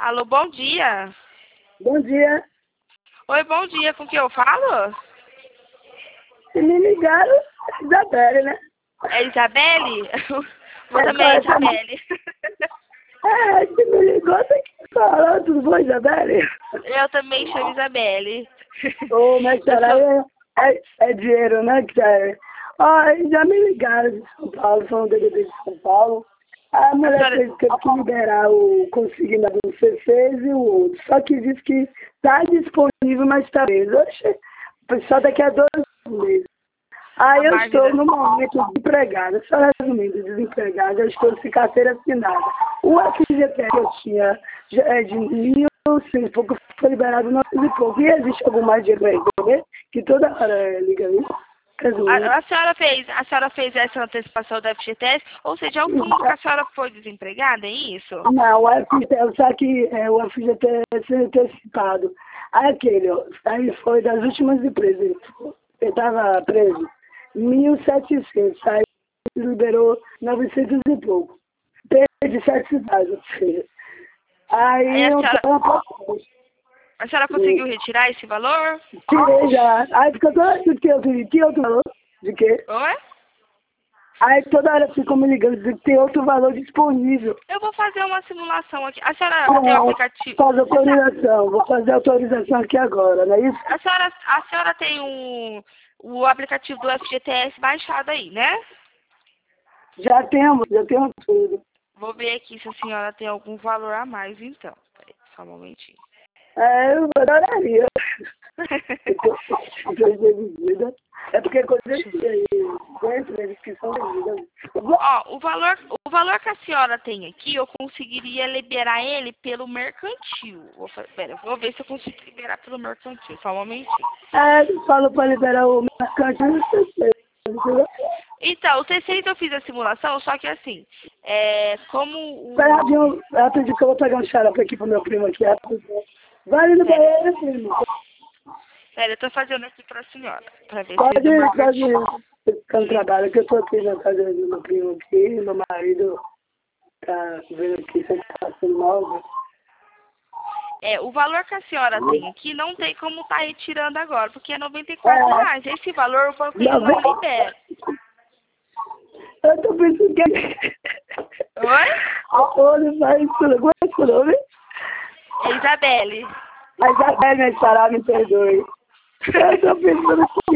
Alô, bom dia. Bom dia. Oi, bom dia. Com quem eu falo? Se me ligaram, é Isabelle, né? É Isabelle? Você também é corretamente. Isabelle. Se me ligou, tem que falar. Tudo bom, Isabelle? Eu também chamo Isabelle. Ô, mas Eu será sou... é dinheiro, né? Que é. Ó, já me ligaram de São Paulo, são DDD de São Paulo. A A mulher senhora... teve que liberar o consignado que você fez e o outro. Só que disse que está disponível, mas está preso. Oxe, só daqui a 2 meses. A Aí eu estou Magda... no momento desempregada, só resumindo, desempregada, eu estou sem carteira assinada. O FGTS que eu tinha já é de 1.100 e pouco, foi liberado 900 e pouco. E existe algum mais dinheiro para receber? Que toda hora liga isso. Resumindo. A senhora fez essa antecipação do FGTS, ou seja, é o fundo que a senhora foi desempregada, é isso? Não, o FGTS, só que o FGTS é antecipado. Aí aquele, ó, aí foi das últimas empresas. Eu estava preso. 1.700, aí liberou 900 e pouco. Perdi 700, ou seja. Aí Aí eu tô a senhora conseguiu retirar esse valor? tirei já. Aí fica toda hora que outro valor? De quê? Oi? Aí toda hora ficam me ligando de que tem outro valor disponível. Eu vou fazer uma simulação aqui. A senhora tem o Não, aplicativo... faz autorização. Vou fazer autorização aqui agora, não é isso? A senhora tem o aplicativo do FGTS baixado aí, né? Já temos tudo. Vou ver aqui se a senhora tem algum valor a mais, então. Peraí, só um momentinho. Eu adoraria. Devida. É porque coisa aí, dentro da descrição da vida. Ó, o valor que a senhora tem aqui, eu conseguiria liberar ele pelo mercantil. Pera, vou ver se eu consigo liberar pelo mercantil, só um momentinho. Falou para liberar o mercante, não sei. Então, o T6 eu fiz a simulação, só que assim, como o... Vai rapidinho que eu vou pegar um xarope aqui pro meu primo aqui. Vai ali no banheiro, primo. Pera, eu tô fazendo aqui pra senhora, pra ver Pode se do mercantil... ficar no trabalho, que eu tô aqui na casa do meu primo aqui, meu marido tá vendo aqui se ele tá passando mal. O valor que a senhora tem aqui não tem como tá retirando agora, porque é R$ 94. Esse valor o banco ele não libera. Eu tô pensando que... Oi? Olha, vai isso, como é que nome? É Isabelle. A Isabelle, minha sará, me perdoe. Eu tô pensando que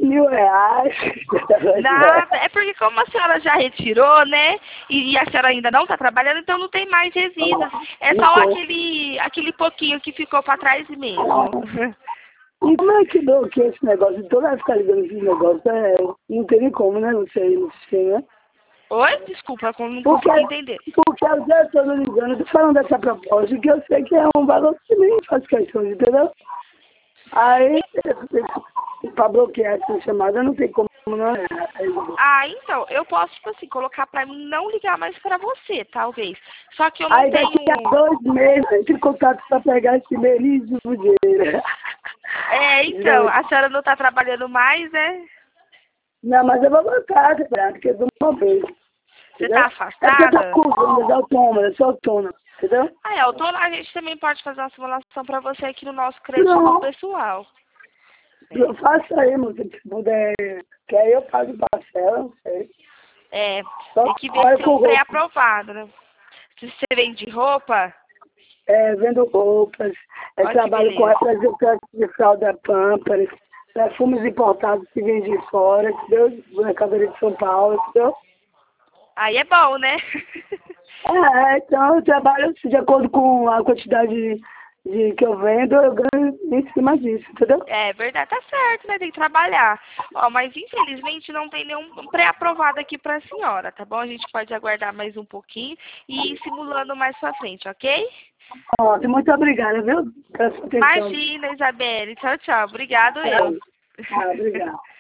R$ 1.000. Nada, é porque como a senhora já retirou, né? E a senhora ainda não tá trabalhando, então não tem mais resíduos. É só aquele pouquinho que ficou pra trás mesmo. E como é que dou que esse negócio, toda vez ficar ligando esse negócio, não tem nem como, né? Não sei, não sei, né? Oi? Desculpa, eu não consegui entender. Porque eu já estou ligando, tô falando dessa proposta, que eu sei que é um valor que nem faz questão, entendeu? Aí, pra bloquear essa chamada, não tem como, não é? Então, eu posso, tipo assim, colocar pra mim não ligar mais pra você, talvez. Só que eu não Aí tenho... daqui a 2 meses, entre em contato pra pegar esse belíssimo dinheiro. Então, a senhora não tá trabalhando mais, né? Não, mas eu vou voltar, porque eu dou uma vez. Você tá É porque eu tô afastada? com autônoma, eu sou autônoma, entendeu? A gente também pode fazer uma simulação pra você aqui no nosso crédito pessoal. Faça aí, moça, se puder. Que aí eu pago parcela, não sei. Tem que ver se é um pré-aprovado, né? Se você vende roupa... Vendo roupas, trabalho com representantes de fralda Pampers, perfumes importados que vêm de fora, entendeu? Mercadoria de São Paulo, entendeu? Aí é bom, né? Então eu trabalho de acordo com a quantidade que eu vendo, eu ganho em cima disso, entendeu? É verdade, tá certo, né? Tem que trabalhar. Mas infelizmente não tem nenhum pré-aprovado aqui pra senhora, tá bom? A gente pode aguardar mais um pouquinho e ir simulando mais pra frente, ok? Muito obrigada, viu? Imagina, Isabelle. Tchau, tchau. Obrigado eu. Obrigada.